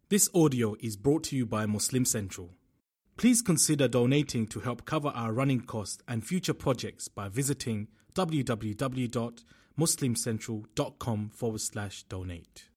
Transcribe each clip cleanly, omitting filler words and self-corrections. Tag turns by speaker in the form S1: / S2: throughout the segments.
S1: This audio is brought to you by Muslim Central. Please consider donating to help cover our running costs and future projects by visiting www.muslimcentral.com/donate.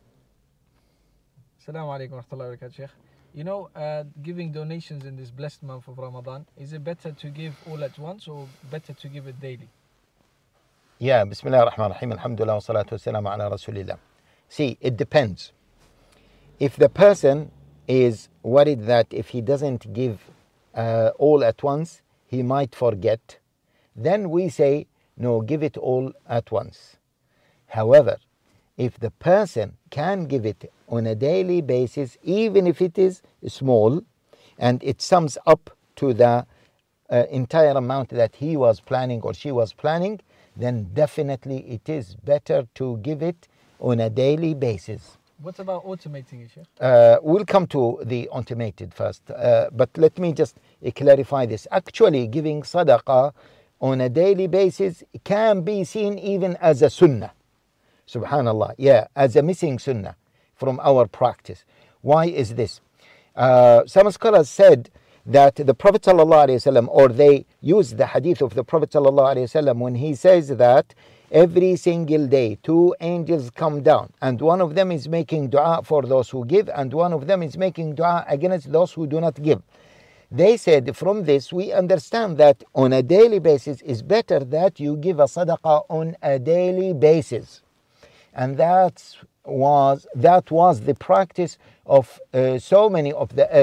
S2: Assalamu alaikum wa rahmatullahi wa barakatuh, Sheikh. You know, giving donations in this blessed month of Ramadan, is it better to give all at once or better to give it daily?
S3: Yeah, Bismillah ar-Rahman ar-Rahim, alhamdulillah wa salatu wa salam ala Rasulillah. See, it depends. If the person is worried that if he doesn't give all at once, he might forget, then we say, no, give it all at once. However, if the person can give it on a daily basis, even if it is small, and it sums up to the entire amount that he was planning or she was planning, then definitely it is better to give it on a daily basis.
S2: What about automating it, Sheikh?
S3: We'll come to the automated first, but let me just clarify this. Actually, giving sadaqah on a daily basis can be seen even as a sunnah. Subhanallah, yeah, as a missing sunnah from our practice. Why is this? Some scholars said that the Prophet ﷺ, or they use the hadith of the Prophet ﷺ when he says that every single day 2 angels come down, and one of them is making dua for those who give, and one of them is making dua against those who do not give. They said from this we understand that on a daily basis is better that you give a sadaqah on a daily basis. And that was the practice of so many of the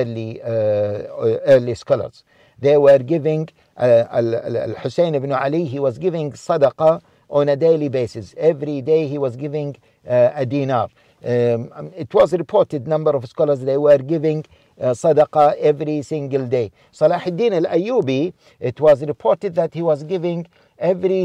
S3: early scholars. They were giving Al-Hussein ibn Ali, he was giving sadaqah on a daily basis. Every day he was giving a dinar. It was reported, number of scholars, they were giving sadaqah every single day. Salahuddin al-Ayyubi, it was reported that he was giving every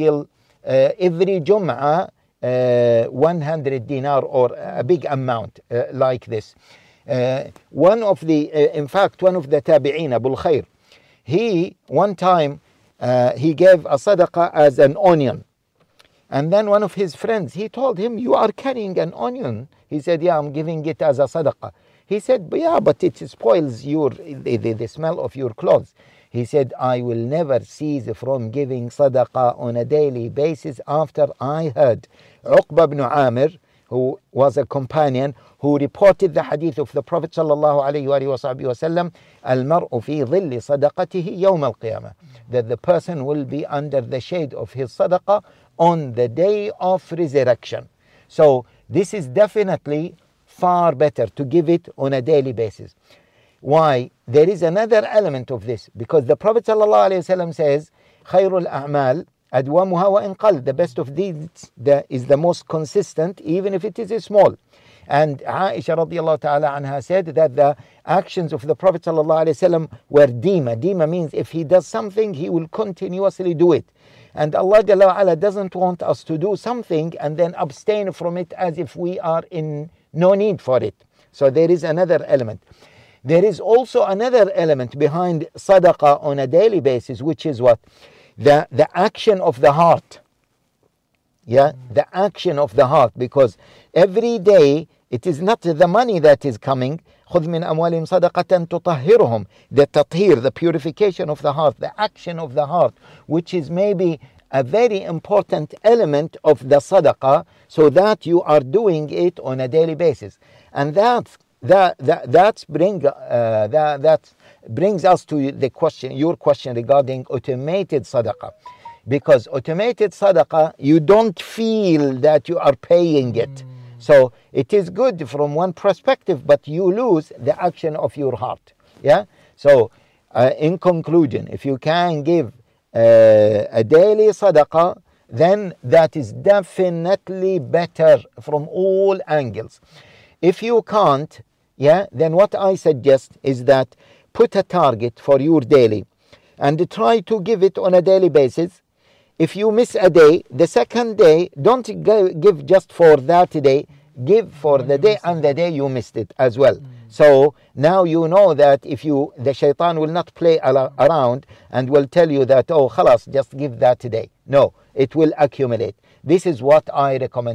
S3: Jum'ah 100 dinar, or a big amount like this. One of the tabi'een, Abu al-Khair, one time he gave a sadaqah as an onion. And then one of his friends, he told him, you are carrying an onion. He said, yeah, I'm giving it as a sadaqah. He said, yeah, but it spoils the smell of your clothes. He said, I will never cease from giving sadaqah on a daily basis after I heard Uqba ibn Amir, who was a companion, who reported the hadith of the Prophet sallallahu alayhi wa sallam, al-mar'u fi dhilli sadaqatihi yawm al-qiyamah, that the person will be under the shade of his sadaqah on the day of resurrection. So this is definitely far better to give it on a daily basis. Why? There is another element of this, because the Prophet ﷺ says, خَيْرُ الْأَعْمَالِ أَدْوَمُهَا وَإِنْ قَلَّ, the best of deeds is the most consistent, even if it is small. And Aisha radiallahu ta'ala anha said that the actions of the Prophet ﷺ were dima. Dima means if he does something, he will continuously do it. And Allah Jalla wa Ala doesn't want us to do something and then abstain from it as if we are in no need for it. So there is another element. There is also another element behind sadaqah on a daily basis, which is what? The action of the heart. Yeah, the action of the heart, because every day it is not the money that is coming. خُذْ مِنْ أَمْوَالِهِمْ صَدَقَةً تُطَهِّرُهُم, the tathir, the purification of the heart, the action of the heart, which is maybe a very important element of the sadaqah, so that you are doing it on a daily basis. And that brings us to the question, your question regarding automated sadaqah. Because automated sadaqah, you don't feel that you are paying it. So it is good from one perspective, but you lose the action of your heart. Yeah. So in conclusion, if you can give a daily sadaqah, then that is definitely better from all angles. If you can't, yeah, then what I suggest is that put a target for your daily and try to give it on a daily basis. If you miss a day, the second day, don't give just for that day, give for the day and the day you missed it as well. So now you know that the shaitan will not play around and will tell you that, oh, khalas, just give that today. No, it will accumulate. This is what I recommend.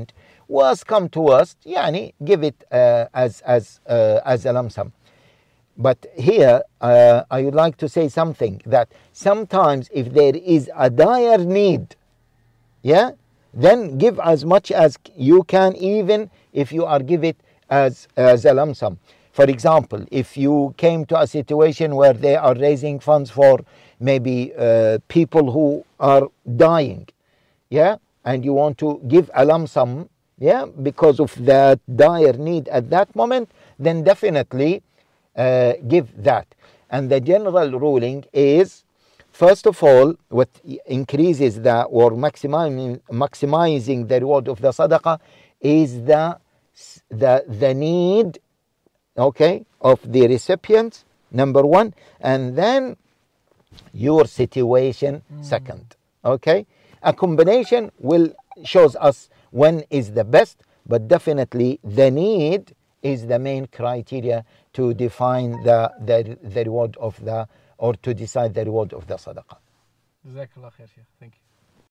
S3: worst come to worst, يعني give it as a lump sum. But here I would like to say something, that sometimes if there is a dire need, yeah, then give as much as you can, even if you are give it as a lump sum. For example, if you came to a situation where they are raising funds for maybe people who are dying, yeah, and you want to give a lump sum, yeah, because of that dire need at that moment, then definitely give that. And the general ruling is, first of all, what increases the or maximizing the reward of the sadaqah is the need, okay, of the recipients, number one, and then your situation second. Okay, a combination will shows us when is the best, but definitely the need is the main criteria to define the reward of the, or to decide the reward of the sadaqah.
S2: Jazakallah khair, Sheikh. Thank you.